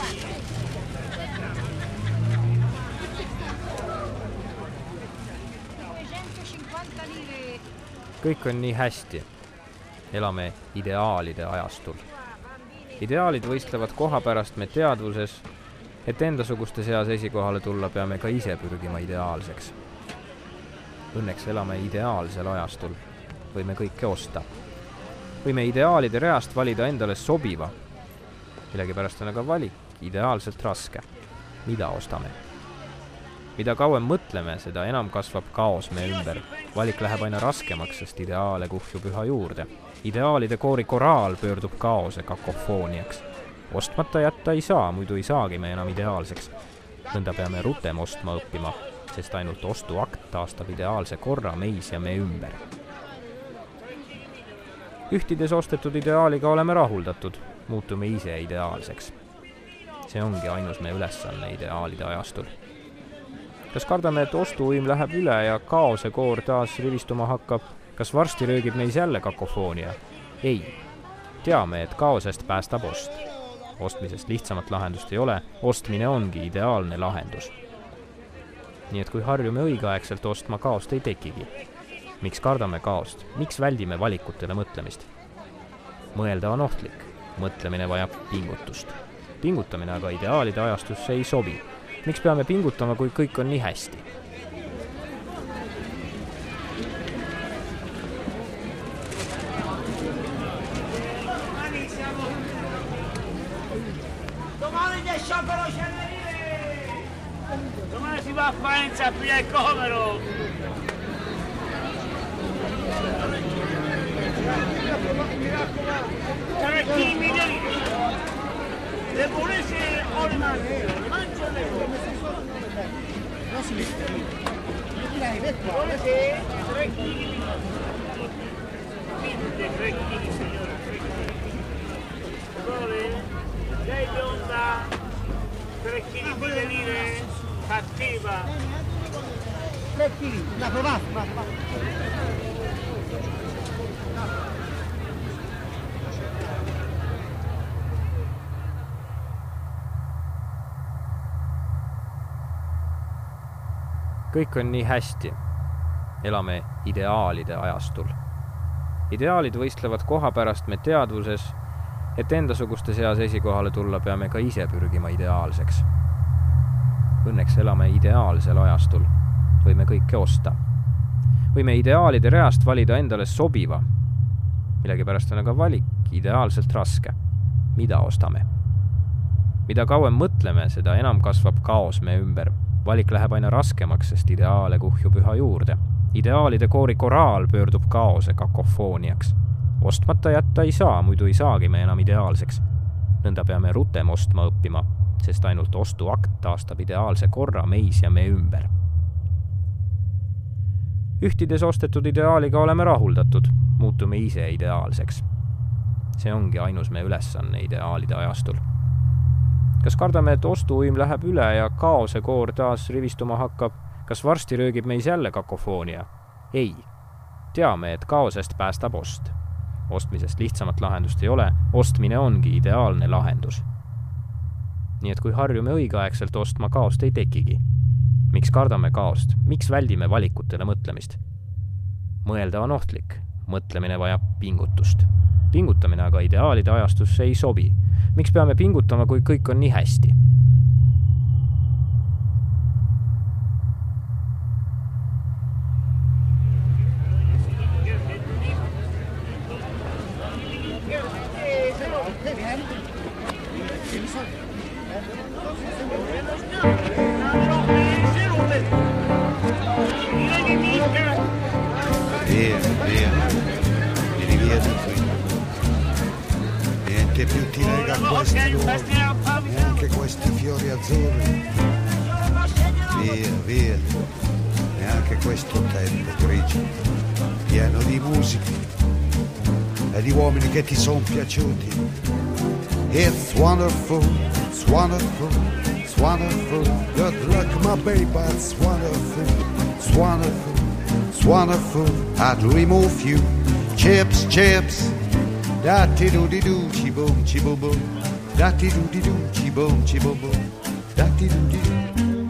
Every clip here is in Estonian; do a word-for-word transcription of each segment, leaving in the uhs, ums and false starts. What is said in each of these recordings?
Kõik on nii hästi. Elame ideaalide ajastul. Ideaalid võistlevad koha pärast me teadvuses, et endasuguste seas esikohale tulla peame ka ise pürgima ideaalseks. Õnneks elame ideaalsel ajastul. Võime kõike osta. Võime ideaalide reast valida endale sobiva. Millegipärast on aga valik ideaalselt raske. Mida ostame? Mida kauem mõtleme, seda enam kasvab kaos me ümber. Valik läheb aina raskemaks, sest ideaale kuhjub üha juurde. Ideaalide koori koraal pöördub kaose kakofooniaks. Ostmata jätta ei saa, muidu ei saagi me enam ideaalseks. Nõnda peame rutem ostma õppima, sest ainult ostuakt taastab ideaalse korra meis ja me ümber. Ühtides ostetud ideaaliga oleme rahuldatud, muutume ise ideaalseks. See ongi ainus me ülesanne ideaalide ajastul. Kas kardame, et ostuuim läheb üle ja kaose koor taas rivistuma hakkab? Kas varsti röögib meis jälle kakofoonia? Ei. Teame, et kaosest päästab ost. Ostmisest lihtsamat lahendust ei ole, ostmine ongi ideaalne lahendus. Nii et kui harjume õigeaegselt ostma, kaost ei tekigi. Miks kardame kaost? Miks väldime valikutele mõtlemist? Mõelda on ohtlik. Mõtlemine vajab pingutust. Pingutamine aga ideaalide ajastusse ei sobi. Miks peame pingutama, kui kõik on nii hästi? Domani c'è sciopero cererile! Domani si va a Faenza a pigliare il comero! Tre chili milioni! Le volesse o le mangiare? Mangio le non si mette volesse tre chili quinte tre chili signore tre chili vuole lei bionda tre chili di lire cattiva tre chili la provata Kõik on nii hästi. Elame ideaalide ajastul. Ideaalid võistlevad koha pärast me teadvuses, et endasuguste seas esikohale tulla peame ka ise pürgima ideaalseks. Õnneks elame ideaalsel ajastul. Võime kõike osta. Võime ideaalide reast valida endale sobiva. Millegipärast on aga valik ideaalselt raske. Mida ostame? Mida kauem mõtleme, seda enam kasvab kaos me ümber. Valik läheb aina raskemaks, sest ideaale kuhjub üha juurde. Ideaalide koori koraal pöördub kaose kakofooniaks. Ostmata jätta ei saa, muidu ei saagi me enam ideaalseks. Nõnda peame rutem ostma õppima, sest ainult ostuakt taastab ideaalse korra meis ja me ümber. Ühtides ostetud ideaaliga oleme rahuldatud, muutume ise ideaalseks. See ongi ainus me ülesanne ideaalide ajastul. Kas kardame, et ostuuim läheb üle ja kaose koor taas rivistuma hakkab? Kas varsti röögib meis jälle kakofoonia? Ei. Teame, et kaosest päästab ost. Ostmisest lihtsamat lahendust ei ole, ostmine ongi ideaalne lahendus. Nii et kui harjume õigeaegselt ostma, kaost ei tekigi. Miks kardame kaost? Miks väldime valikutele mõtlemist? Mõelda on ohtlik. Mõtlemine vajab pingutust. Pingutamine aga ideaalide ajastusse ei sobi. Miks peame pingutama, kui kõik on nii hästi? Via, via, vieni via di qui. Niente più ti lega a questi luoghi, neanche questi fiori azzurri. Via, via, neanche questo tempo grigio, pieno di musica e di uomini che ti sono piaciuti. It's wonderful, it's wonderful, it's wonderful. Good luck, my baby, it's wonderful, it's wonderful, it's wonderful. I'd remove you, chips, chips. Da ti do di do, chi boom, chi boom boom. datti du di du, cibom, cibom, datti du di du.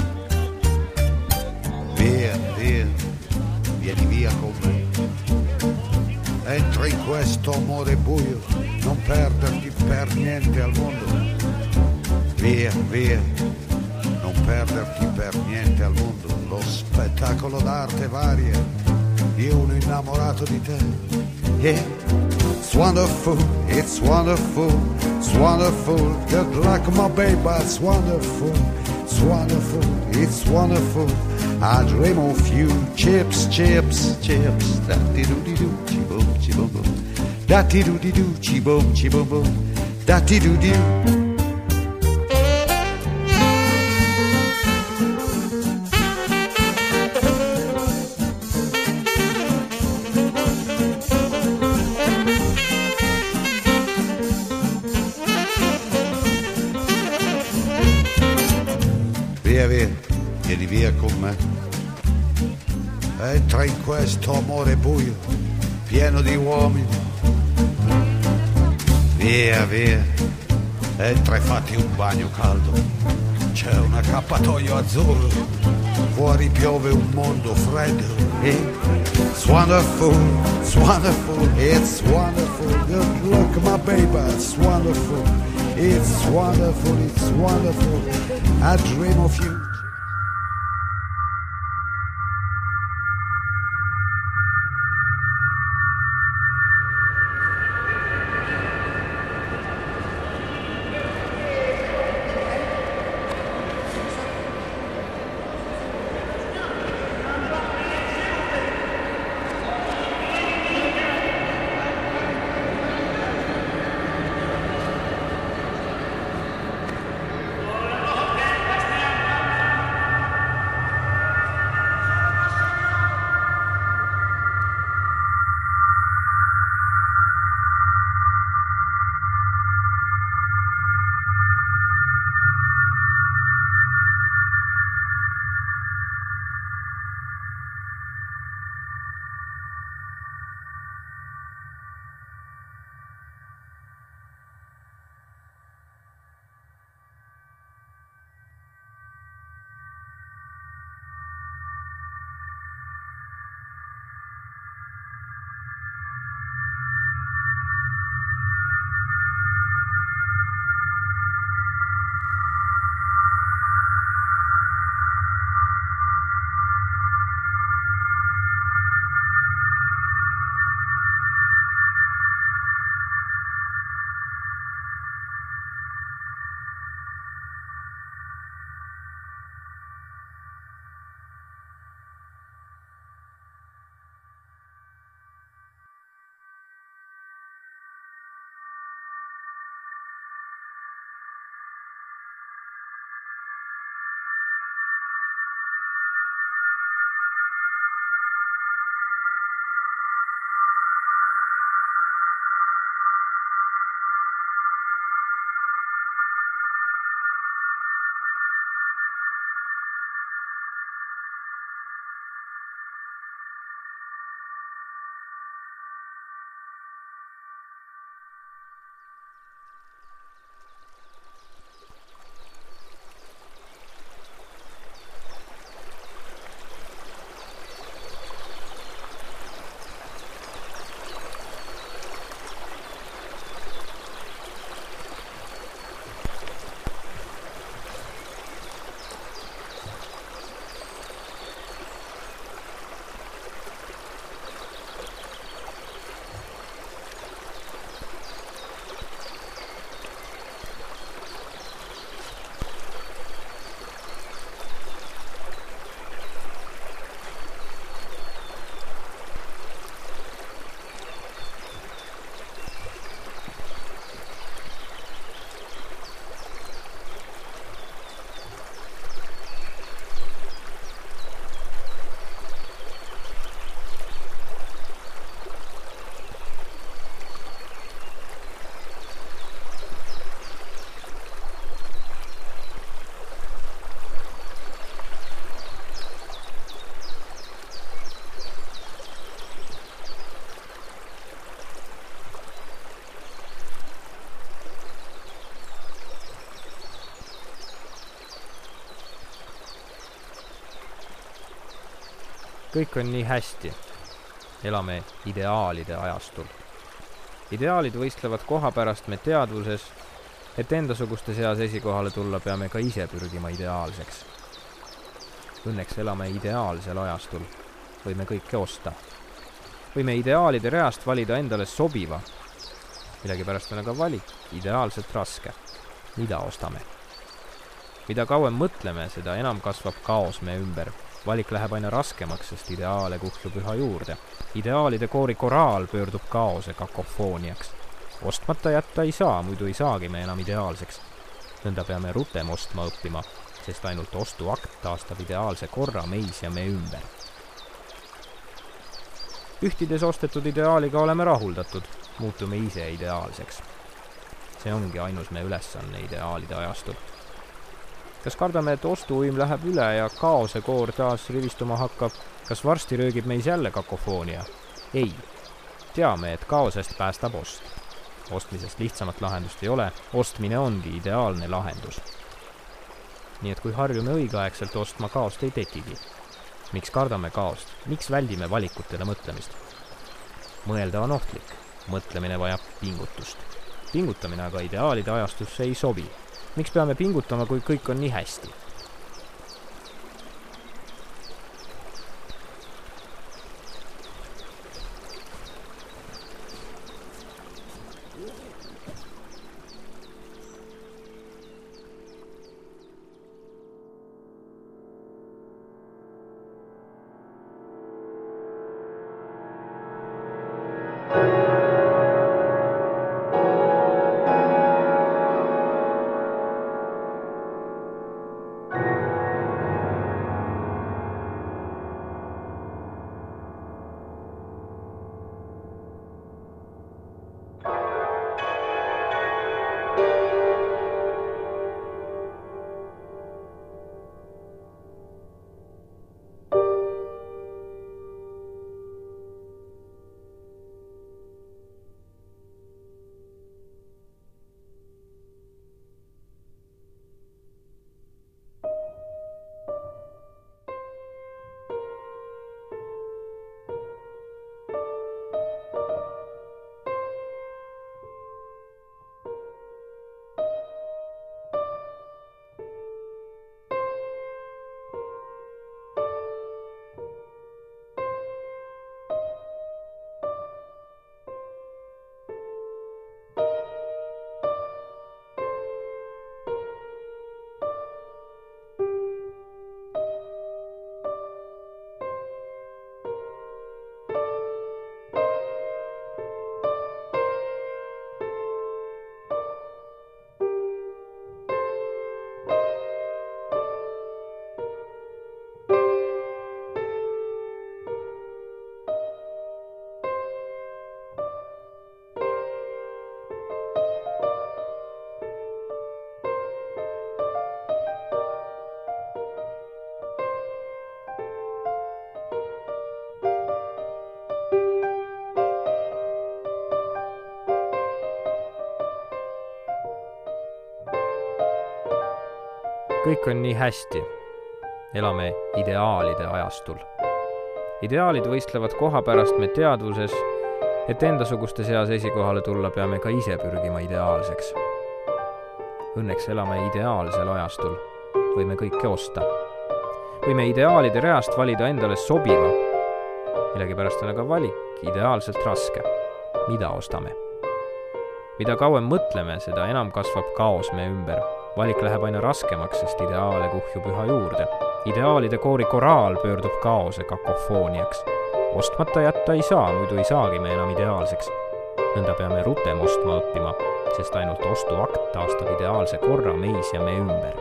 Via, via, vieni via con me. Entra in questo amore buio, non perderti per niente al mondo. Via, via, non perderti per niente al mondo. Lo spettacolo d'arte varia, io uno innamorato di te. Yeah, it's wonderful, it's wonderful, it's wonderful. Good luck my baby, it's wonderful, it's wonderful, it's wonderful. I dream of you, chips, chips, chips. Da-ti-do-di-do, chi-boom, chi-boom-boom. Da-ti-do-di-do, chi-boom, chi-boom-boom. Da-ti-do-di-do. Via, via, vieni via con me. Entra in questo amore buio, pieno di uomini. Via, via, entra e fatti un bagno caldo. C'è un accappatoio azzurro, fuori piove un mondo freddo. It's wonderful, it's wonderful, it's wonderful. Good luck my baby, it's wonderful. It's wonderful, it's wonderful. I dream of you. kõik on nii hästi. Elame ideaalide ajastul. Ideaalid võistlevad koha pärast me teadvuses, et endasuguste seas esikohale tulla peame ka ise pürgima ideaalseks. Õnneks elame ideaalsel ajastul. Võime kõike osta. Võime ideaalide reast valida endale sobiva. Millegipärast on aga valik ideaalselt raske. Mida ostame? Mida kauem mõtleme, seda enam kasvab kaos me ümber. Valik läheb aina raskemaks, sest ideaale kuhjub üha juurde. Ideaalide koori koraal pöördub kaose kakofooniaks. Ostmata jätta ei saa, muidu ei saagi me enam ideaalseks. Nõnda peame rutem ostma õppima, sest ainult ostuakt taastab ideaalse korra meis ja me ümber. Ühtides ostetud ideaaliga oleme rahuldatud, muutume ise ideaalseks. See ongi ainus me ülesanne ideaalide ajastul. Kas kardame, et ostuuim läheb üle ja kaose koor taas rivistuma hakkab? Kas varsti röögib meis jälle kakofoonia? Ei. Teame, et kaosest päästab ost. Ostmisest lihtsamat lahendust ei ole, ostmine ongi ideaalne lahendus. Nii et kui harjume õigeaegselt ostma, kaost ei tekigi. Miks kardame kaost? Miks väldime valikutele mõtlemist? Mõelda on ohtlik. Mõtlemine vajab pingutust. Pingutamine aga ideaalide ajastusse ei sobi. Miks peame pingutama, kui kõik on nii hästi? Kõik on nii hästi. Elame ideaalide ajastul. Ideaalid võistlevad koha pärast me teadvuses, et endasuguste seas esikohale tulla peame ka ise pürgima ideaalseks. Õnneks elame ideaalsel ajastul. Võime kõike osta. Võime ideaalide reast valida endale sobiva. Millegipärast on aga valik ideaalselt raske. Mida ostame? Mida kauem mõtleme, seda enam kasvab kaos me ümber. Valik läheb aina raskemaks, sest ideaale kuhjub üha juurde. Ideaalide koori koraal pöördub kaose kakofooniaks. Ostmata jätta ei saa, muidu ei saagi me enam ideaalseks. Nõnda peame rutem ostma õppima, sest ainult ostuakt taastab ideaalse korra meis ja me ümber.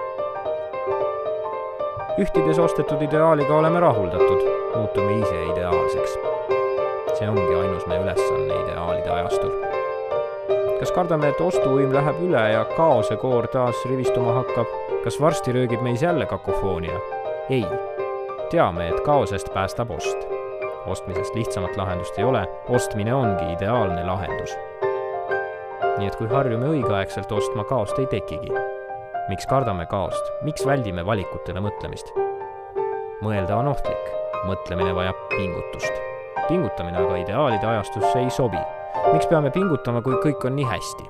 Ühtides ostetud ideaaliga oleme rahuldatud, muutume ise ideaalseks. See ongi ainus me ülesanne ideaalide ajastul. Kas kardame, et ostuuim läheb üle ja kaose koor taas rivistuma hakkab? Kas varsti röögib meis jälle kakofoonia? Ei. Teame, et kaosest päästab ost. Ostmisest lihtsamat lahendust ei ole, ostmine ongi ideaalne lahendus. Nii et kui harjume õigeaegselt ostma, kaost ei tekigi. Miks kardame kaost? Miks väldime valikutele mõtlemist? Mõelda on ohtlik. mõtlemine vajab pingutust. Pingutamine aga ideaalide ajastusse ei sobi. Miks peame pingutama, kui kõik on nii hästi?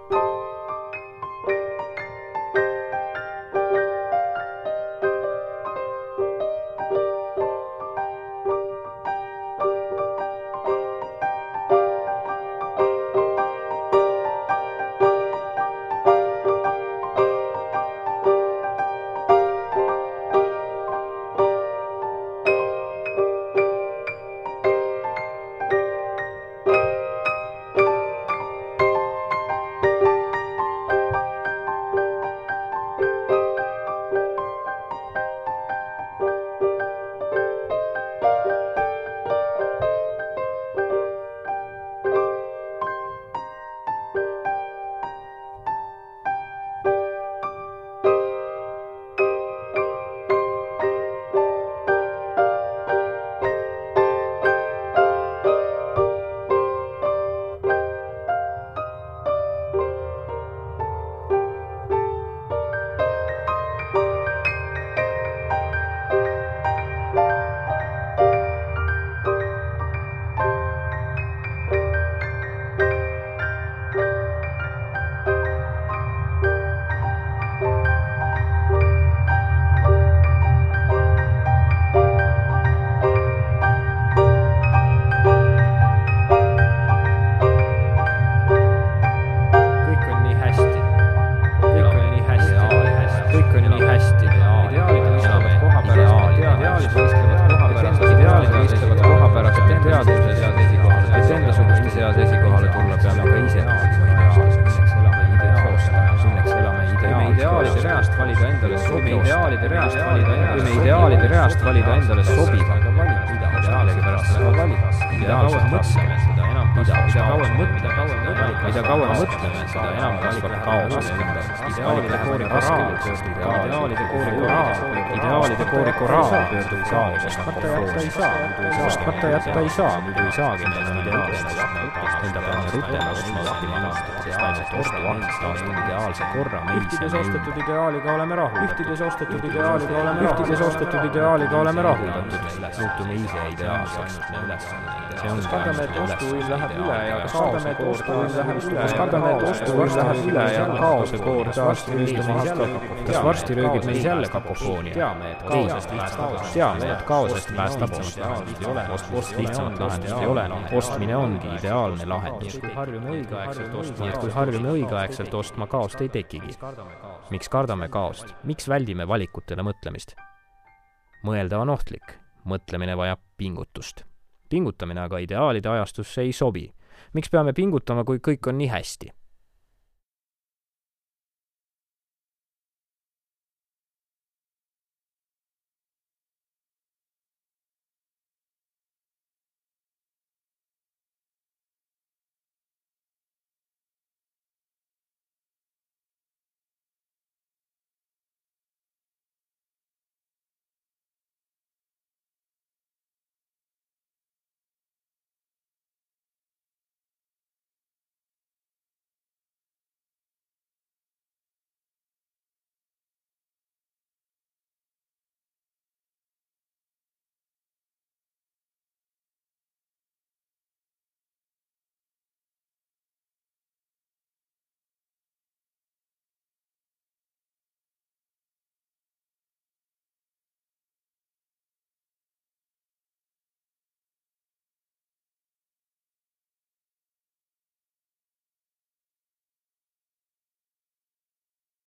Ideaalide reast valida endale sobiva. Ideaalide pärast läheb valikas. Ideaalselt mõtleme, seda enam kauem mõtleme, mida kauem mõtleme, seda enam kasvab kaos. Ideaalide koori koraal, ideaalide koori koraal, ideaalide koori koraal pöördub kaos. Ostmata jätta ei saa, muidu ei saagi neil ideaalsest. Enda peame rutemast mõtlema maasta, sest ainult ostuaht taastub ideaalse korra Ühtides ostetud ideaaliga oleme rahuldatud. Ühtides ostetud ideaaliga oleme rahuldatud. Ühtides ostetud ideaaliga oleme rahuldatud. Muutume ise ideaalseks. See on kardame, et ostuhuil läheb üle ja kaose koor taas üle. Kardame, et ostuhuil läheb üle ja kaose koor taas üle. Kas varsti röögib meis jälle kakofoonia? Teame, et kaosest päästab. Teame, et kaosest päästab ost. Lihtsamat lahendust ei ole. Ostmine ongi ideaalne lahendus. Nii et kui harjume õigeaegselt ostma, kaost ei tekigi. Miks kardame kaost? Miks väldime valikutele mõtlemist? Mõelda on ohtlik. Mõtlemine vajab pingutust. Pingutamine aga ideaalide ajastusse ei sobi. Miks peame pingutama, kui kõik on nii hästi?